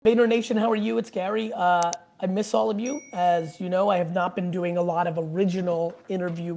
Vayner Nation, how are you? It's Gary. I miss all of you. As you know, I have not been doing a lot of original interview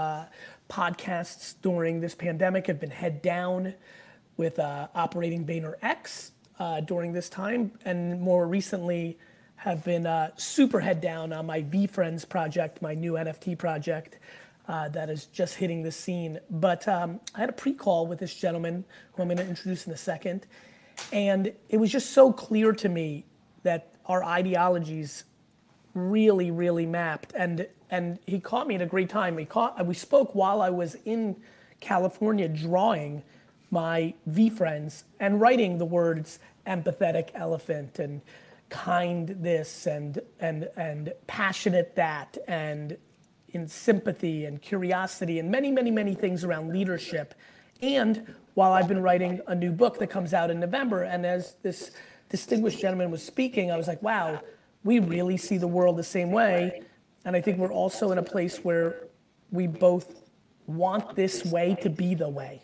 podcasts during this pandemic. I've been head down with operating VaynerX during this time, and more recently have been super head down on my VeeFriends project, my new NFT project that is just hitting the scene. But I had a pre-call with this gentleman who I'm going to introduce in a second. And it was just so clear to me that our ideologies really, really mapped. And he caught me at a great time. We spoke while I was in California drawing my VeeFriends and writing the words empathetic elephant and kind this and passionate that and in sympathy and curiosity and many, many, many things around leadership. And while I've been writing a new book that comes out in November, and as this distinguished gentleman was speaking, I was like, wow, we really see the world the same way. And I think we're also in a place where we both want this way to be the way.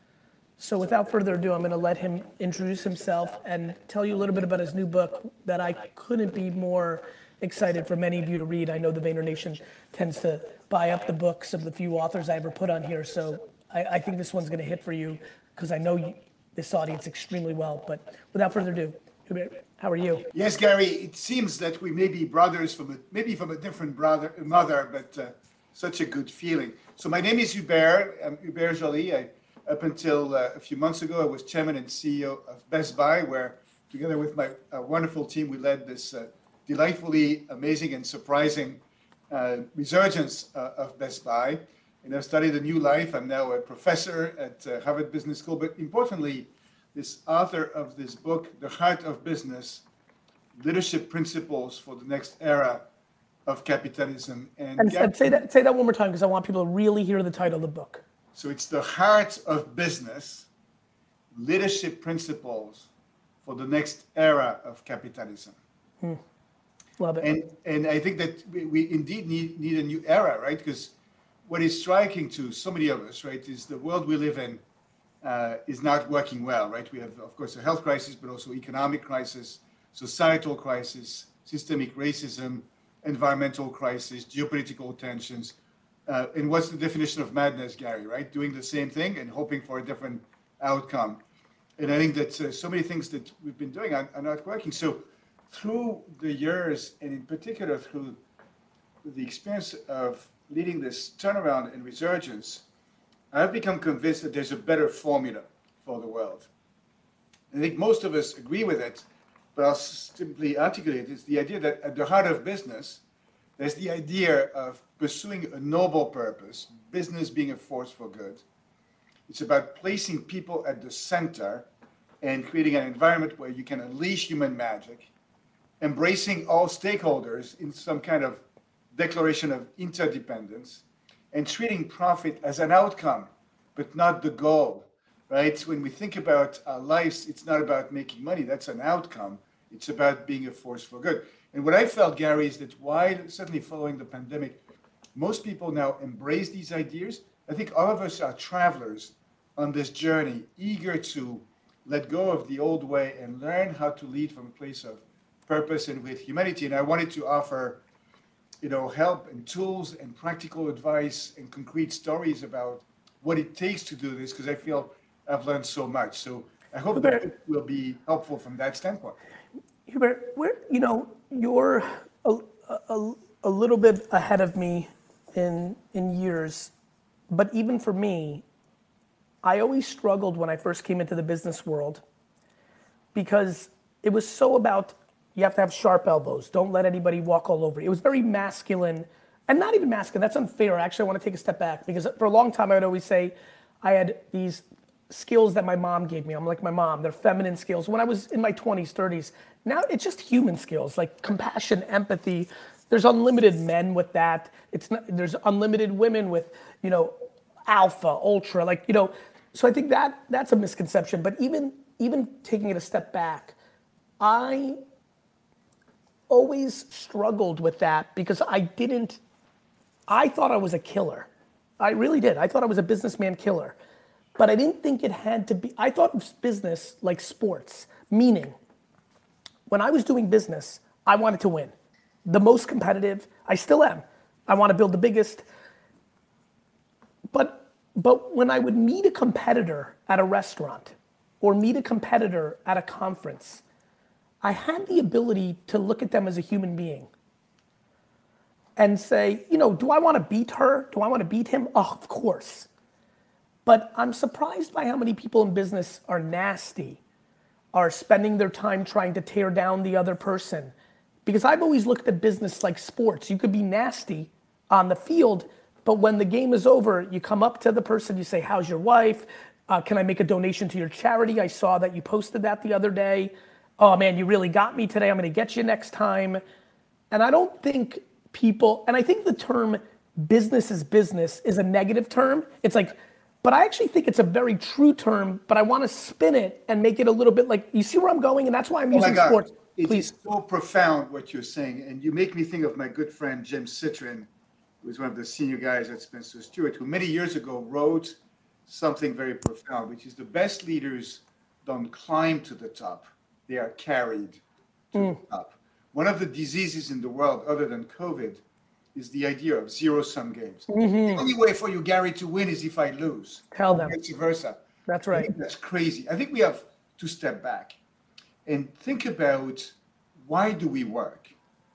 So without further ado, I'm gonna let him introduce himself and tell you a little bit about his new book that I couldn't be more excited for many of you to read. I know the Vayner Nation tends to buy up the books of the few authors I ever put on here, so I think this one's gonna hit for you because I know this audience extremely well. But without further ado, Hubert, how are you? Yes, Gary, it seems that we may be brothers maybe from a different mother, but such a good feeling. So my name is Hubert, I'm Hubert Joly. Up until a few months ago, I was chairman and CEO of Best Buy, where together with my wonderful team, we led this delightfully amazing and surprising resurgence of Best Buy. And I've studied a new life. I'm now a professor at Harvard Business School. But importantly, this author of this book, The Heart of Business, Leadership Principles for the Next Era of Capitalism. And say that one more time, because I want people to really hear the title of the book. So it's The Heart of Business, Leadership Principles for the Next Era of Capitalism. Love it. And I think that we indeed need a new era, right? Because what is striking to so many of us, right, is the world we live in is not working well, right? We have, of course, a health crisis, but also economic crisis, societal crisis, systemic racism, environmental crisis, geopolitical tensions. And what's the definition of madness, Gary, right? Doing the same thing and hoping for a different outcome. And I think that so many things that we've been doing are not working. So through the years, and in particular through the experience of leading this turnaround and resurgence, I've become convinced that there's a better formula for the world. I think most of us agree with it, but I'll simply articulate it. It's the idea that at the heart of business, there's the idea of pursuing a noble purpose, business being a force for good. It's about placing people at the center and creating an environment where you can unleash human magic, embracing all stakeholders in some kind of declaration of interdependence, and treating profit as an outcome, but not the goal, right? When we think about our lives, it's not about making money, that's an outcome. It's about being a force for good. And what I felt, Gary, is that while certainly following the pandemic, most people now embrace these ideas. I think all of us are travelers on this journey, eager to let go of the old way and learn how to lead from a place of purpose and with humanity. And I wanted to offer help and tools and practical advice and concrete stories about what it takes to do this, because I feel I've learned so much. So I hope that it will be helpful from that standpoint. Hubert, you're a little bit ahead of me in years, but even for me, I always struggled when I first came into the business world because it was so about you have to have sharp elbows. Don't let anybody walk all over you. It was very masculine, and not even masculine. That's unfair. Actually, I want to take a step back because for a long time I would always say I had these skills that my mom gave me. I'm like my mom. They're feminine skills. When I was in my 20s, 30s, now it's just human skills like compassion, empathy. There's unlimited men with that. There's unlimited women with, alpha, ultra, So I think that's a misconception. But even taking it a step back, I always struggled with that because I thought I was a killer. I really did. I thought I was a businessman killer. But I didn't think it had to be, I thought of business like sports, meaning when I was doing business, I wanted to win. The most competitive, I still am. I want to build the biggest. But when I would meet a competitor at a restaurant or meet a competitor at a conference, I had the ability to look at them as a human being and say, do I want to beat her? Do I want to beat him? Oh, of course. But I'm surprised by how many people in business are nasty, are spending their time trying to tear down the other person. Because I've always looked at business like sports. You could be nasty on the field, but when the game is over, you come up to the person, you say, how's your wife? Can I make a donation to your charity? I saw that you posted that the other day. Oh man, you really got me today. I'm gonna get you next time. And I don't think people, and I think the term business is a negative term. It's like, but I actually think it's a very true term, but I wanna spin it and make it a little bit like, you see where I'm going? And that's why I'm using sports. It Please. is so profound what you're saying. And you make me think of my good friend, Jim Citrin, who was one of the senior guys at Spencer Stewart, who many years ago wrote something very profound, which is the best leaders don't climb to the top, they are carried to the top. One of the diseases in the world, other than COVID, is the idea of zero-sum games. The only way for you, Gary, to win is if I lose. Tell them. Vice versa. That's right. I think that's crazy. I think we have to step back and think about, why do we work?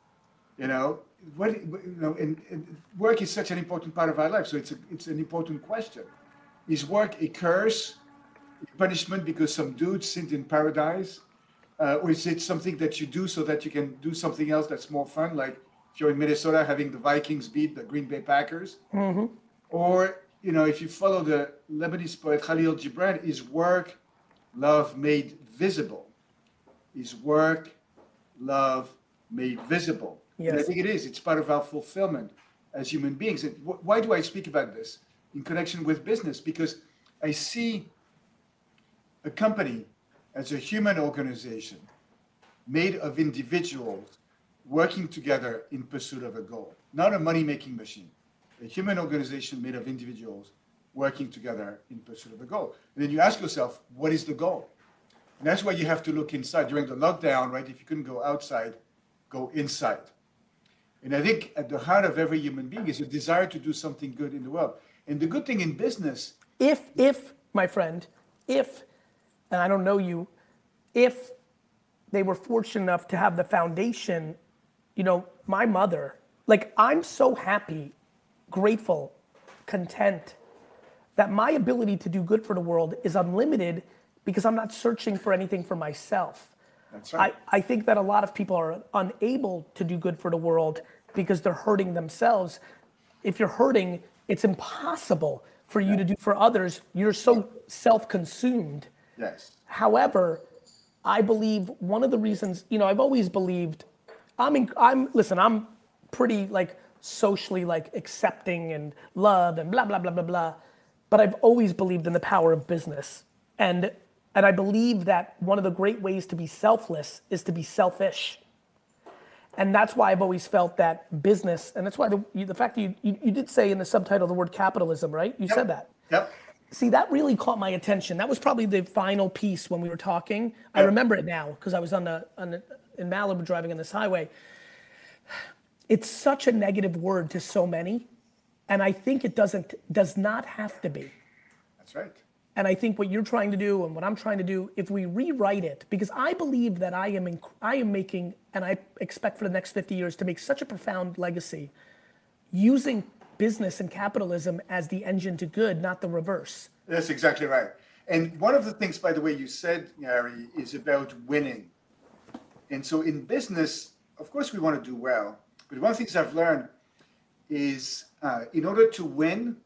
And work is such an important part of our life. So it's an important question. Is work a curse, a punishment because some dude sinned in paradise? Or is it something that you do so that you can do something else that's more fun? Like if you're in Minnesota, having the Vikings beat the Green Bay Packers. Or, if you follow the Lebanese poet Khalil Gibran, is work, love made visible? Is work, love made visible? Yes. And I think it is. It's part of our fulfillment as human beings. And why do I speak about this in connection with business? Because I see a company as a human organization made of individuals working together in pursuit of a goal, not a money-making machine. A human organization made of individuals working together in pursuit of a goal. And then you ask yourself, what is the goal? And that's why you have to look inside. During the lockdown, right, if you couldn't go outside, go inside. And I think at the heart of every human being is a desire to do something good in the world. And the good thing in business, If my friend, and I don't know you, if they were fortunate enough to have the foundation, my mother, like I'm so happy, grateful, content that my ability to do good for the world is unlimited because I'm not searching for anything for myself. that's right. I think that a lot of people are unable to do good for the world because they're hurting themselves. If you're hurting, it's impossible for you to do for others. You're so self-consumed. Yes. However, I believe one of the reasons, I've always believed, I'm pretty like socially like accepting and love and blah, blah, blah, blah, blah. But I've always believed in the power of business. And I believe that one of the great ways to be selfless is to be selfish. And that's why I've always felt that business, and that's why the fact that you did say in the subtitle the word capitalism, right? You said that. Yep. See, that really caught my attention. That was probably the final piece when we were talking. I remember it now because I was in Malibu driving on this highway. It's such a negative word to so many, and I think it does not have to be. That's right. And I think what you're trying to do and what I'm trying to do, if we rewrite it, because I believe that I am making, and I expect for the next 50 years to make such a profound legacy, using business and capitalism as the engine to good, not the reverse. That's exactly right. And one of the things, by the way, you said, Gary, is about winning. And so in business, of course, we want to do well. But one of the things I've learned is in order to win,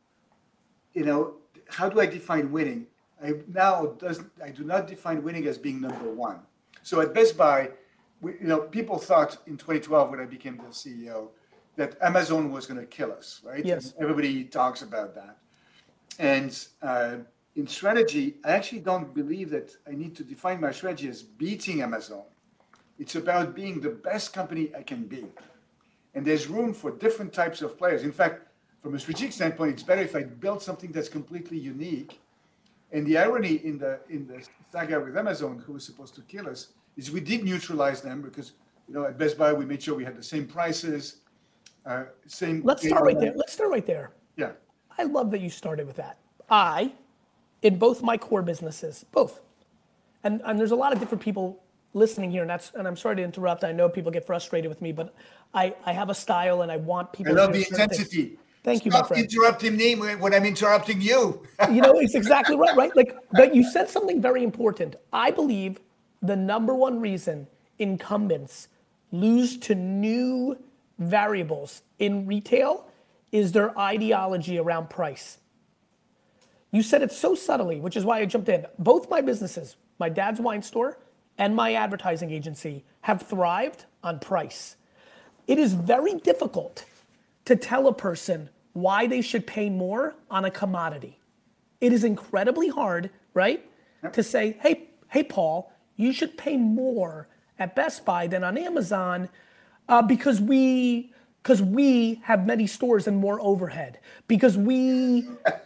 how do I define winning? I do not define winning as being number one. So at Best Buy, people thought in 2012 when I became the CEO that Amazon was going to kill us, right? Yes. And everybody talks about that. And in strategy, I actually don't believe that I need to define my strategy as beating Amazon. It's about being the best company I can be. And there's room for different types of players. In fact, from a strategic standpoint, it's better if I build something that's completely unique. And the irony in the saga with Amazon, who was supposed to kill us, is we did neutralize them because, at Best Buy, we made sure we had the same prices, same. Let's start right there. Let's start right there. Yeah. I love that you started with that. In both my core businesses, both, and there's a lot of different people listening here, and I'm sorry to interrupt. I know people get frustrated with me, but I have a style and I want people. I love the intensity. Thank you, my friend. Stop interrupting me when I'm interrupting you. It's exactly right, right? But you said something very important. I believe the number one reason incumbents lose to new variables in retail is their ideology around price. You said it so subtly, which is why I jumped in. Both my businesses, my dad's wine store and my advertising agency, have thrived on price. It is very difficult to tell a person why they should pay more on a commodity. It is incredibly hard, right? Yep. To say, hey, Paul, you should pay more at Best Buy than on Amazon because we have many stores and more overhead. Because we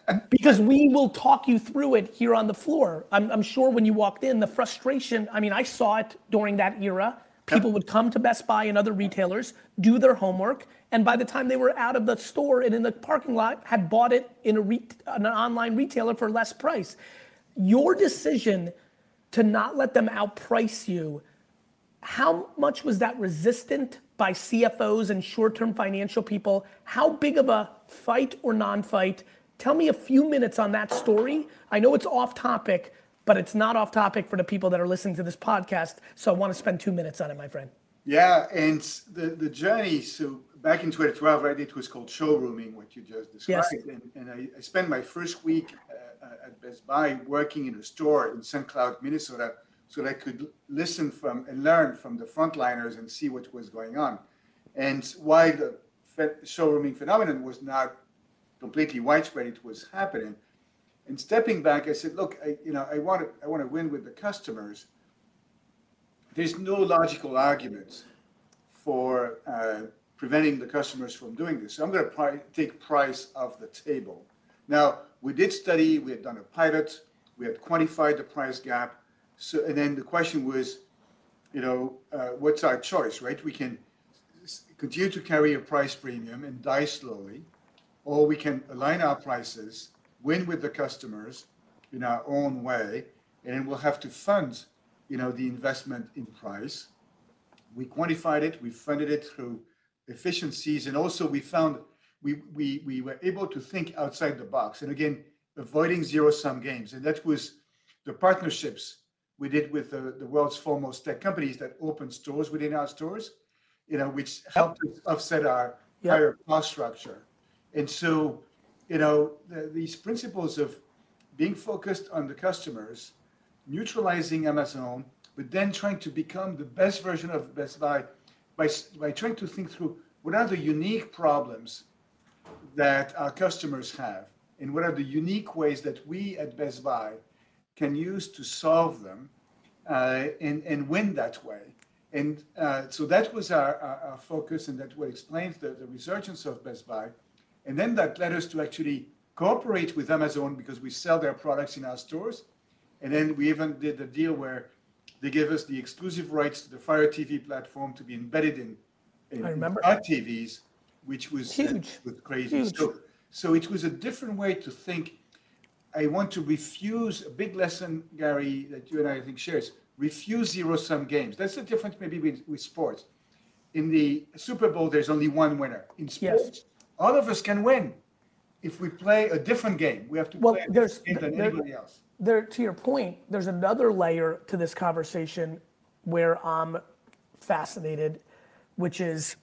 will talk you through it here on the floor. I'm sure when you walked in, the frustration, I saw it during that era. People would come to Best Buy and other retailers, do their homework, and by the time they were out of the store and in the parking lot, had bought it in an online retailer for less price. Your decision to not let them outprice you, how much was that resistant by CFOs and short-term financial people? How big of a fight or non-fight? Tell me a few minutes on that story. I know it's off topic, but it's not off topic for the people that are listening to this podcast. So I want to spend 2 minutes on it, my friend. Yeah, and the journey, so back in 2012, right, it was called showrooming, what you just described. Yes. And I spent my first week at Best Buy working in a store in St. Cloud, Minnesota, so that I could listen from and learn from the frontliners and see what was going on. And while the showrooming phenomenon was not completely widespread, it was happening. And stepping back, I said, look, I want to win with the customers. There's no logical arguments for preventing the customers from doing this. So I'm going to take price off the table. Now, we did study, we had done a pilot, we had quantified the price gap. So, and then the question was, what's our choice, right? We can continue to carry a price premium and die slowly, or we can align our prices, win with the customers in our own way, and then we'll have to fund, the investment in price. We quantified it, we funded it through efficiencies, and also we found we were able to think outside the box, and again, avoiding zero-sum games. And that was the partnerships we did with the world's foremost tech companies that opened stores within our stores, which helped us offset our higher cost structure. And so, these principles of being focused on the customers, neutralizing Amazon, but then trying to become the best version of Best Buy by trying to think through what are the unique problems that our customers have, and what are the unique ways that we at Best Buy can use to solve them and win that way. And so that was our focus, and that what explains the resurgence of Best Buy. And then that led us to actually cooperate with Amazon because we sell their products in our stores. And then we even did a deal where they gave us the exclusive rights to the Fire TV platform to be embedded in smart TVs, which was huge. Was crazy. Huge. So it was a different way to think. I want to refuse a big lesson, Gary, that you and I think shares. Refuse zero-sum games. That's the difference maybe with sports. In the Super Bowl, there's only one winner. In sports, all of us can win. If we play a different game, we have to play a different game than anybody else. To your point, there's another layer to this conversation where I'm fascinated, which is,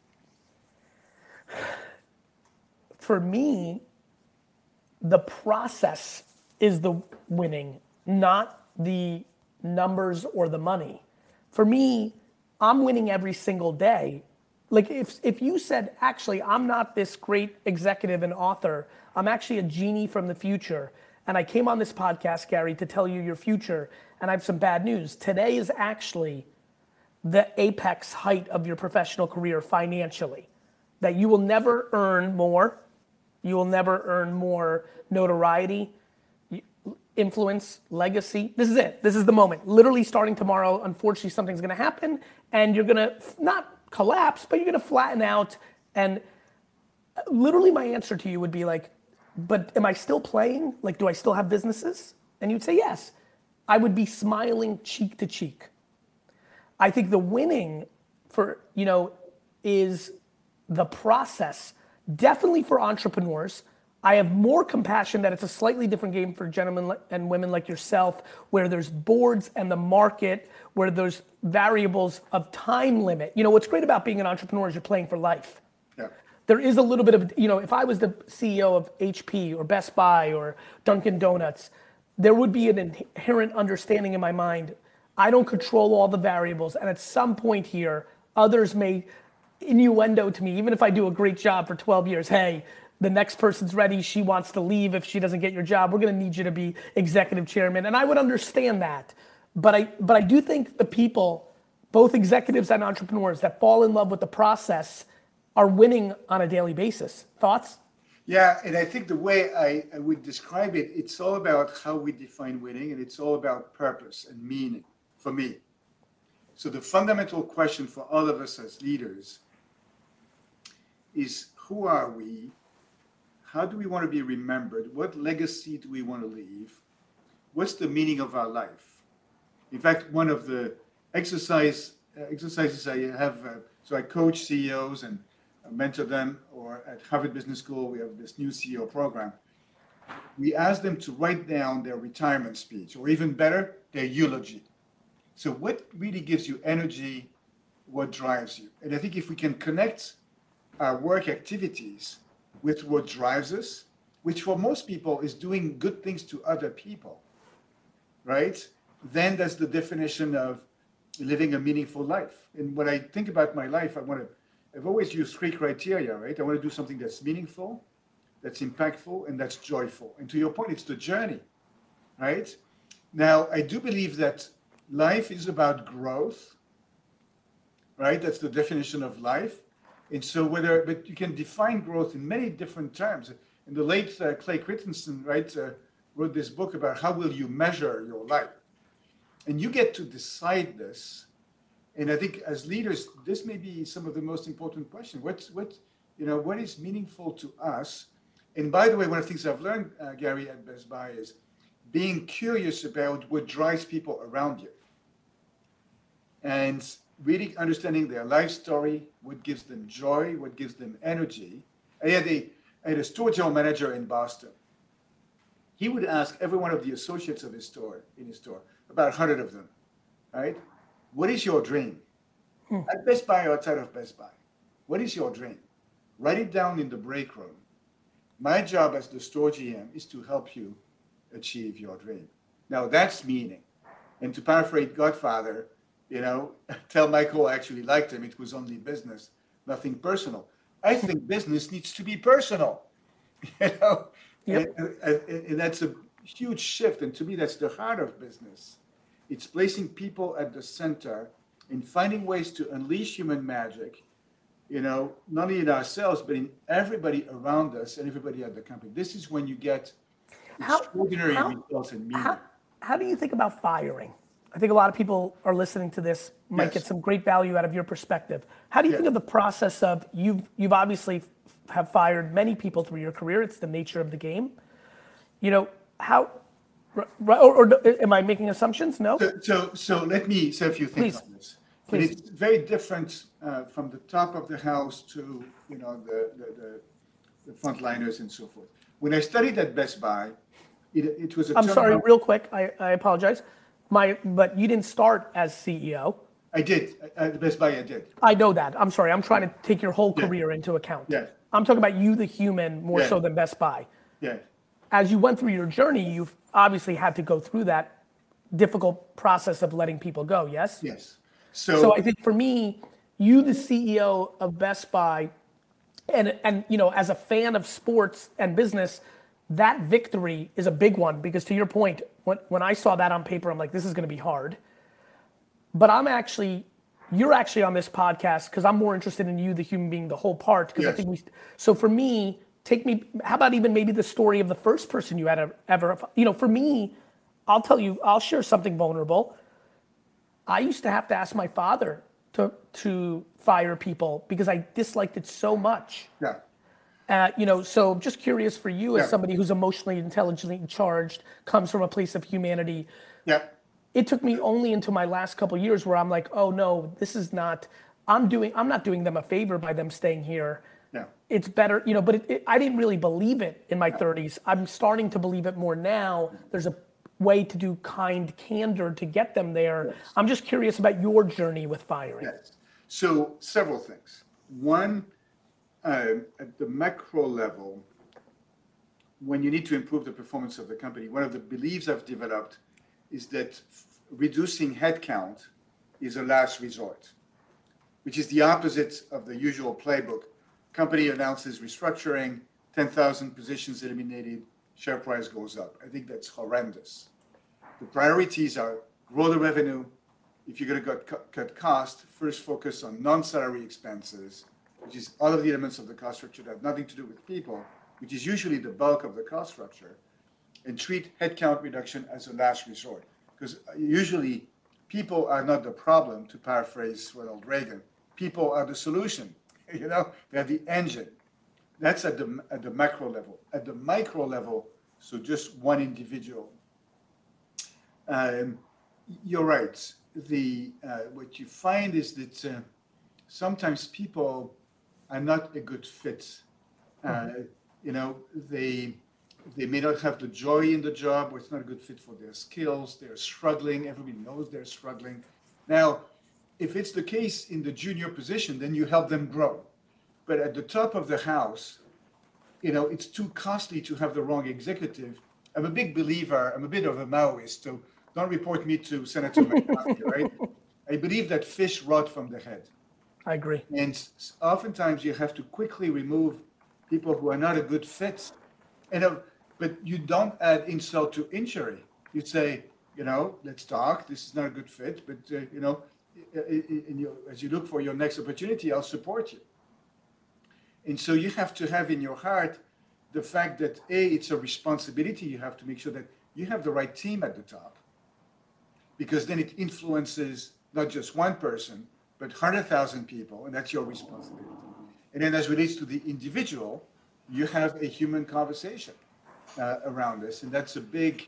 for me, the process is the winning, not the numbers or the money. For me, I'm winning every single day. Like if you said, actually, I'm not this great executive and author, I'm actually a genie from the future, and I came on this podcast, Gary, to tell you your future, and I have some bad news. Today is actually the apex height of your professional career financially, that you will never earn more. You will never earn more notoriety. influence, legacy. This is it. This is the moment. Literally starting tomorrow, unfortunately, something's going to happen and you're going to not collapse, but you're going to flatten out. And literally my answer to you would be like, but am I still playing? Like, do I still have businesses? And you'd say yes. I would be smiling cheek to cheek. I think the winning for, is the process. Definitely for entrepreneurs. I have more compassion that it's a slightly different game for gentlemen and women like yourself, where there's boards and the market, where there's variables of time limit. What's great about being an entrepreneur is you're playing for life. Yeah. There is a little bit of, if I was the CEO of HP or Best Buy or Dunkin' Donuts, there would be an inherent understanding in my mind. I don't control all the variables. And at some point here, others may innuendo to me, even if I do a great job for 12 years, hey, the next person's ready, she wants to leave if she doesn't get your job, we're gonna need you to be executive chairman. And I would understand that. But I do think the people, both executives and entrepreneurs that fall in love with the process are winning on a daily basis. Thoughts? Yeah, and I think the way I would describe it, it's all about how we define winning, and it's all about purpose and meaning for me. So the fundamental question for all of us as leaders is, who are we? How do we want to be remembered? What legacy do we want to leave? What's the meaning of our life? In fact, one of the exercises I have, so I coach CEOs and mentor them, or at Harvard Business School, we have this new CEO program. We ask them to write down their retirement speech, or even better, their eulogy. So what really gives you energy, what drives you? And I think if we can connect our work activities with what drives us, which for most people is doing good things to other people, right? Then that's the definition of living a meaningful life. And when I think about my life, I've always used 3 criteria, right? I want to do something that's meaningful, that's impactful, and that's joyful. And to your point, it's the journey, right? Now, I do believe that life is about growth, right? That's the definition of life. And so but you can define growth in many different terms. And the late Clay Christensen, right, wrote this book about how will you measure your life. And you get to decide this. And I think as leaders, this may be some of the most important questions. What is meaningful to us? And by the way, one of the things I've learned, Gary, at Best Buy is being curious about what drives people around you. And really understanding their life story, what gives them joy, what gives them energy. I had a store general manager in Boston. He would ask every one of the associates of his store, about 100 of them, right? What is your dream? At Best Buy or outside of Best Buy, what is your dream? Write it down in the break room. My job as the store GM is to help you achieve your dream. Now that's meaning. And to paraphrase Godfather, tell Michael I actually liked him. It was only business, nothing personal. I think business needs to be personal, Yep. And that's a huge shift. And to me, that's the heart of business. It's placing people at the center and finding ways to unleash human magic, not only in ourselves, but in everybody around us and everybody at the company. This is when you get extraordinary results and meaning. How do you think about firing? I think a lot of people are listening to this might get some great value out of your perspective. How do you think of the process of, you've obviously have fired many people through your career. It's the nature of the game. How, or am I making assumptions? No? So let me say a few things on this. Please. It's very different from the top of the house to the frontliners and so forth. When I studied at Best Buy, it was a I'm sorry, real quick, I apologize. But you didn't start as CEO. I did. At Best Buy, I did. I know that. I'm sorry. I'm trying to take your whole career into account. Yeah. I'm talking about you, the human, more so than Best Buy. Yeah. As you went through your journey, you've obviously had to go through that difficult process of letting people go, yes? Yes. So I think for me, you, the CEO of Best Buy, and as a fan of sports and business, that victory is a big one, because to your point, when I saw that on paper, I'm like, this is going to be hard. But you're actually on this podcast because I'm more interested in you, the human being, the whole part. Because I think so for me, how about even maybe the story of the first person you had ever, for me, I'll tell you, I'll share something vulnerable. I used to have to ask my father to fire people because I disliked it so much. Yeah. So I'm just curious for you as Yeah. somebody who's emotionally intelligently charged, comes from a place of humanity. Yeah. It took me only into my last couple of years where I'm like, oh no, this is not, I'm not doing them a favor by them staying here. Yeah. It's better, but I didn't really believe it in my 30s. I'm starting to believe it more now. There's a way to do kind candor to get them there. Yes. I'm just curious about your journey with firing. Yes. So several things. One, at the macro level, when you need to improve the performance of the company, one of the beliefs I've developed is that reducing headcount is a last resort, which is the opposite of the usual playbook. Company announces restructuring, 10,000 positions eliminated, share price goes up. I think that's horrendous. The priorities are grow the revenue. If you're going to cut cost, first focus on non-salary expenses, which is all of the elements of the cost structure that have nothing to do with people, which is usually the bulk of the cost structure, and treat headcount reduction as a last resort. Because usually people are not the problem, to paraphrase Ronald Reagan. People are the solution. They're the engine. That's at the macro level. At the micro level, so just one individual. You're right. What you find is that sometimes people are not a good fit. They may not have the joy in the job, or it's not a good fit for their skills. They're struggling. Everybody knows they're struggling. Now, if it's the case in the junior position, then you help them grow. But at the top of the house, it's too costly to have the wrong executive. I'm a big believer. I'm a bit of a Maoist, so don't report me to Senator McCarthy, right? I believe that fish rot from the head. I agree. And oftentimes you have to quickly remove people who are not a good fit. But you don't add insult to injury. You say, let's talk. This is not a good fit, but as you look for your next opportunity, I'll support you. And so you have to have in your heart the fact that it's a responsibility. You have to make sure that you have the right team at the top, because then it influences not just one person, but 100,000 people, and that's your responsibility. And then as relates to the individual, you have a human conversation around this, and that's a big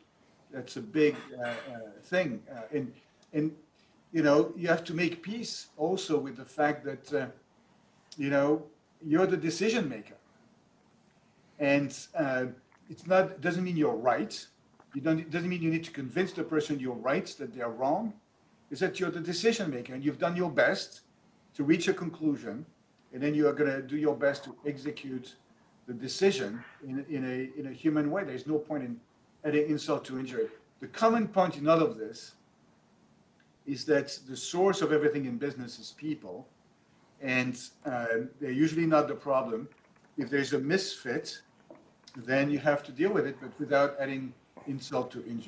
thing. And you have to make peace also with the fact that you're the decision maker, and it doesn't mean you're right. It doesn't mean you need to convince the person you're right, that they're wrong. It's that you're the decision maker, and you've done your best to reach a conclusion, and then you are going to do your best to execute the decision in a human way. There's no point in adding insult to injury. The common point in all of this is that the source of everything in business is people, and they're usually not the problem. If there's a misfit, then you have to deal with it, but without adding insult to injury.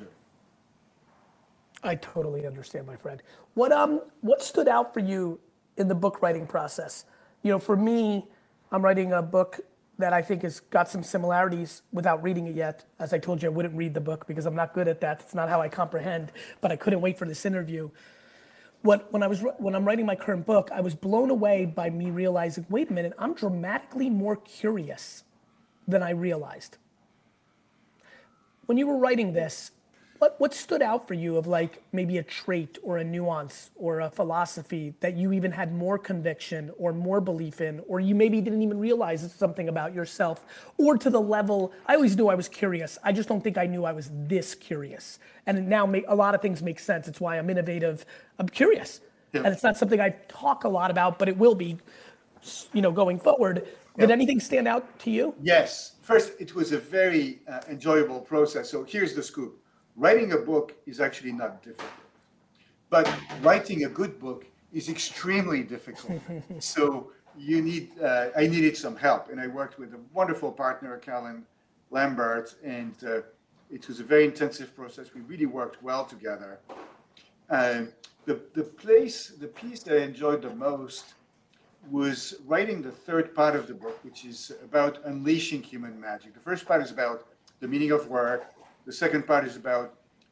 I totally understand, my friend. What stood out for you in the book writing process? For me, I'm writing a book that I think has got some similarities without reading it yet. As I told you, I wouldn't read the book because I'm not good at that. It's not how I comprehend, but I couldn't wait for this interview. When I'm writing my current book, I was blown away by me realizing, wait a minute, I'm dramatically more curious than I realized. When you were writing this, what stood out for you of like maybe a trait or a nuance or a philosophy that you even had more conviction or more belief in, or you maybe didn't even realize it's something about yourself, or to the level, I always knew I was curious. I just don't think I knew I was this curious. And now a lot of things make sense. It's why I'm innovative. I'm curious. Yeah. And it's not something I talk a lot about, but it will be, going forward. Yeah. Did anything stand out to you? Yes. First, it was a very enjoyable process. So here's the scoop. Writing a book is actually not difficult, but writing a good book is extremely difficult. So I needed some help, and I worked with a wonderful partner, Callan Lambert, and it was a very intensive process. We really worked well together. The piece that I enjoyed the most was writing the third part of the book, which is about unleashing human magic. The first part is about the meaning of work. The second part is about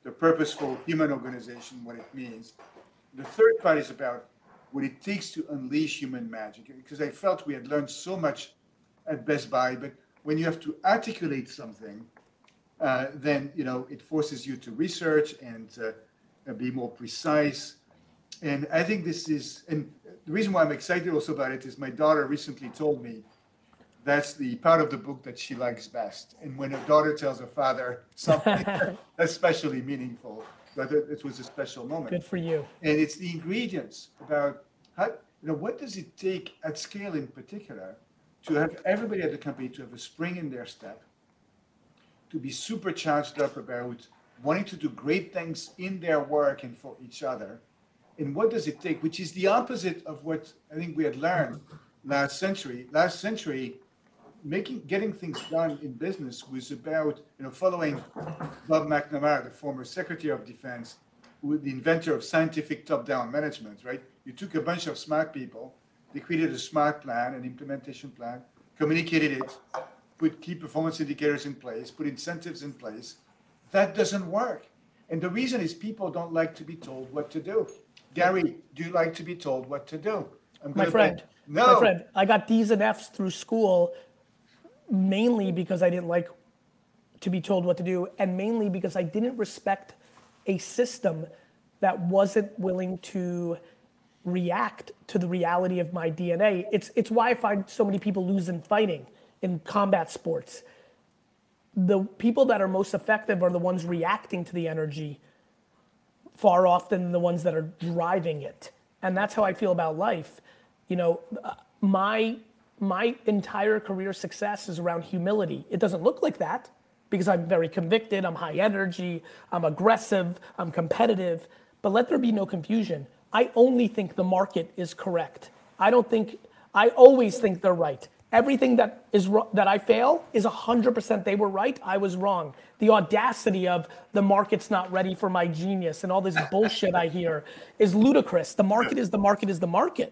the purposeful human organization, what it means. The third part is about what it takes to unleash human magic, because I felt we had learned so much at Best Buy, but when you have to articulate something, then it forces you to research and be more precise. And I think this is, and the reason why I'm excited also about it is my daughter recently told me that's the part of the book that she likes best. And when a daughter tells her father something especially meaningful, but it was a special moment. Good for you. And it's the ingredients about how, what does it take at scale in particular to have everybody at the company to have a spring in their step, to be super charged up about wanting to do great things in their work and for each other. And what does it take, which is the opposite of what I think we had learned last century. Last century, getting things done in business was about, following Bob McNamara, the former Secretary of Defense, the inventor of scientific top-down management, right? You took a bunch of smart people, they created a smart plan, an implementation plan, communicated it, put key performance indicators in place, put incentives in place. That doesn't work. And the reason is people don't like to be told what to do. Gary, do you like to be told what to do? My friend, I got D's and F's through school mainly because I didn't like to be told what to do, and mainly because I didn't respect a system that wasn't willing to react to the reality of my DNA. It's why I find so many people lose in fighting, in combat sports. The people that are most effective are the ones reacting to the energy far often than the ones that are driving it. And that's how I feel about life. My entire career success is around humility. It doesn't look like that because I'm very convicted, I'm high energy, I'm aggressive, I'm competitive, but let there be no confusion. I only think the market is correct. I always think they're right. Everything that I fail is 100% they were right, I was wrong. The audacity of the market's not ready for my genius and all this bullshit I hear is ludicrous. The market is the market is the market.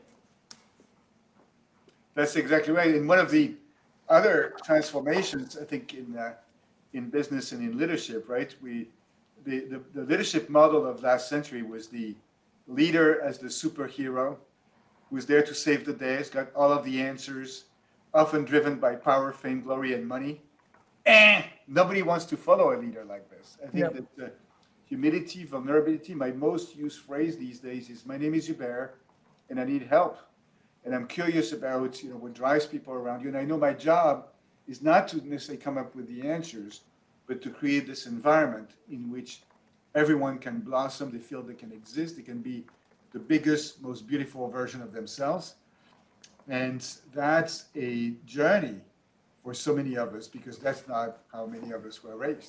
That's exactly right. And one of the other transformations, I think, in business and in leadership, right? The leadership model of last century was the leader as the superhero, who was there to save the day, has got all of the answers, often driven by power, fame, glory, and money. And nobody wants to follow a leader like this. I think that humility, vulnerability, my most used phrase these days is, my name is Hubert, and I need help. And I'm curious about what drives people around you. And I know my job is not to necessarily come up with the answers, but to create this environment in which everyone can blossom, they feel they can exist, they can be the biggest, most beautiful version of themselves. And that's a journey for so many of us, because that's not how many of us were raised.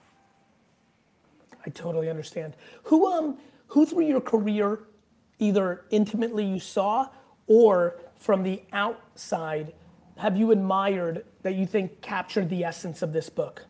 I totally understand. Who through your career, either intimately you saw or from the outside, have you admired that you think captured the essence of this book?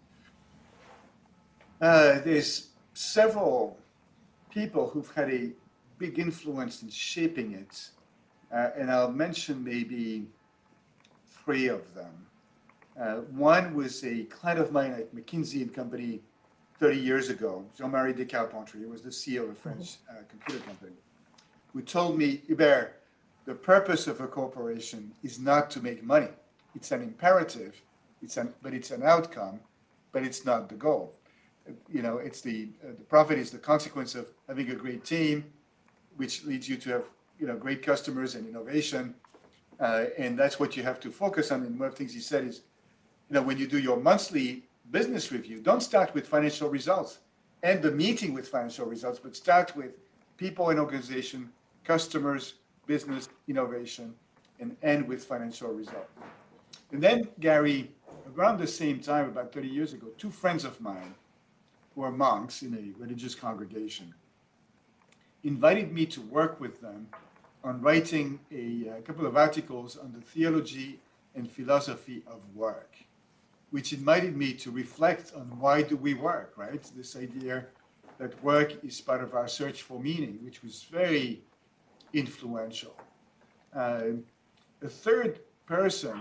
There's several people who've had a big influence in shaping it. And I'll mention maybe three of them. One was a client of mine at McKinsey & Company 30 years ago, Jean-Marie Descarpentry, who was the CEO of a French computer company, who told me, Hubert, the purpose of a corporation is not to make money. It's an imperative, but it's an outcome, but it's not the goal. It's the profit is the consequence of having a great team, which leads you to have great customers and innovation, and that's what you have to focus on. And one of the things he said is, when you do your monthly business review, don't start with financial results, end the meeting with financial results, but start with people and organization, customers, business, innovation, and end with financial results. And then, Gary, around the same time, about 30 years ago, two friends of mine who are monks in a religious congregation invited me to work with them on writing a couple of articles on the theology and philosophy of work, which invited me to reflect on why do we work, right? This idea that work is part of our search for meaning, which was very influential. A third person,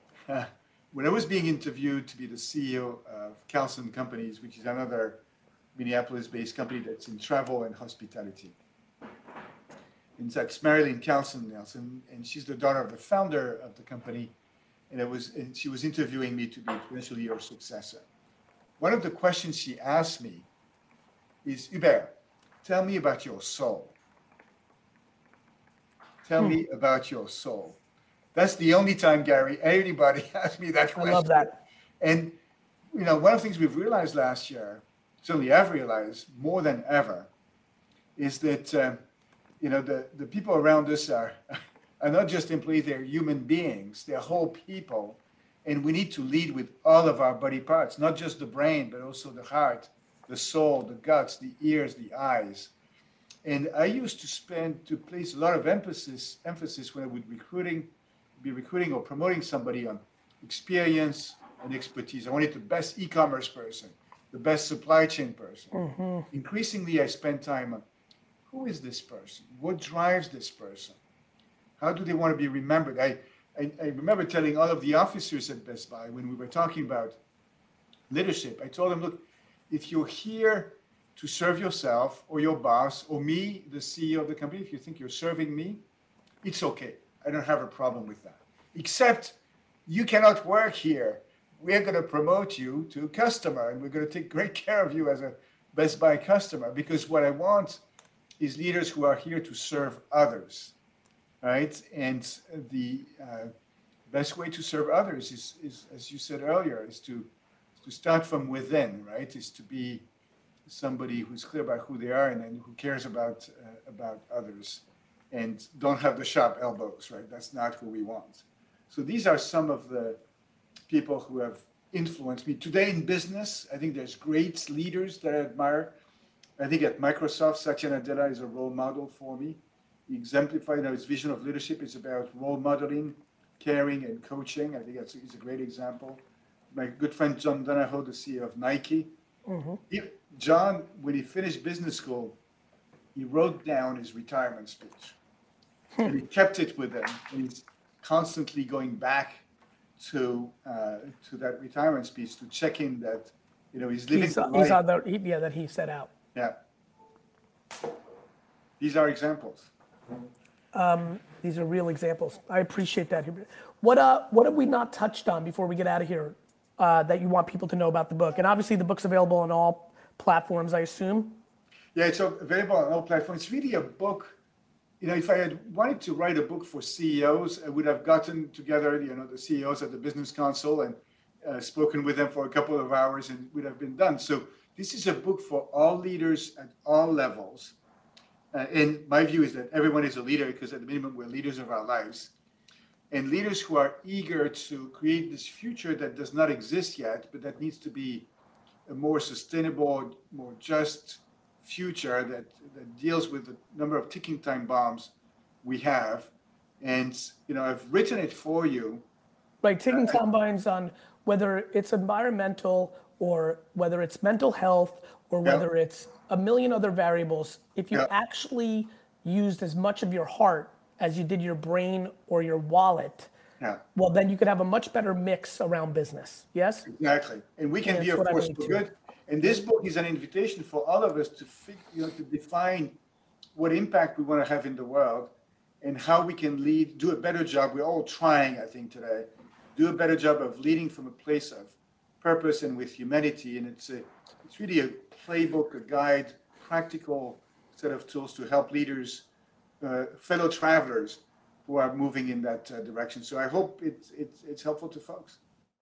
when I was being interviewed to be the CEO of Carlson Companies, which is another Minneapolis-based company that's in travel and hospitality. And that's Marilyn Carlson Nelson, and she's the daughter of the founder of the company. And she was interviewing me to be potentially your successor. One of the questions she asked me is, Hubert, tell me about your soul. Tell me about your soul. That's the only time, Gary, anybody asked me that question. I love that. And, one of the things we've realized last year, certainly I've realized more than ever, is that, the people around us are not just employees, they're human beings, they're whole people. And we need to lead with all of our body parts, not just the brain, but also the heart, the soul, the guts, the ears, the eyes. And I used to place a lot of emphasis when I would be recruiting or promoting somebody on experience and expertise. I wanted the best e-commerce person, the best supply chain person. Mm-hmm. Increasingly, I spend time on who is this person? What drives this person? How do they want to be remembered? I remember telling all of the officers at Best Buy when we were talking about leadership, I told them, look, if you're here to serve yourself or your boss or me, the CEO of the company, if you think you're serving me, it's okay. I don't have a problem with that. Except you cannot work here. We're going to promote you to a customer and we're going to take great care of you as a Best Buy customer, because what I want is leaders who are here to serve others, right? And the best way to serve others is, as you said earlier, is to start from within, right? Is to be somebody who's clear about who they are and who cares about others and don't have the sharp elbows, right? That's not who we want. So these are some of the people who have influenced me. Today in business, I think there's great leaders that I admire. I think at Microsoft, Satya Nadella is a role model for me. He exemplified his vision of leadership is about role modeling, caring, and coaching. I think he's a great example. My good friend John Donahoe, the CEO of Nike. Mm-hmm. John, when he finished business school, he wrote down his retirement speech. And he kept it with him. And he's constantly going back to that retirement speech to check in that he's living the life that he set out. Yeah. These are examples. These are real examples. I appreciate that. What have we not touched on before we get out of here that you want people to know about the book? And obviously the book's available on all platforms, I assume. Yeah, it's available on all platforms. It's really a book. If I had wanted to write a book for CEOs, I would have gotten together, the CEOs at the Business Council and spoken with them for a couple of hours and would have been done. So this is a book for all leaders at all levels. And my view is that everyone is a leader because at the minimum, we're leaders of our lives. And leaders who are eager to create this future that does not exist yet, but that needs to be a more sustainable, more just future that deals with the number of ticking time bombs we have. And, I've written it for you. Right, ticking time bombs on whether it's environmental or whether it's mental health or whether it's a million other variables. If you actually used as much of your heart as you did your brain or your wallet, well, then you could have a much better mix around business. Yes? Exactly. And we can be a force for good. And this book is an invitation for all of us to define what impact we want to have in the world and how we can do a better job. We're all trying, I think, today, do a better job of leading from a place of purpose and with humanity. And it's really a playbook, a guide, practical set of tools to help leaders, fellow travelers who are moving in that direction. So I hope it's helpful to folks.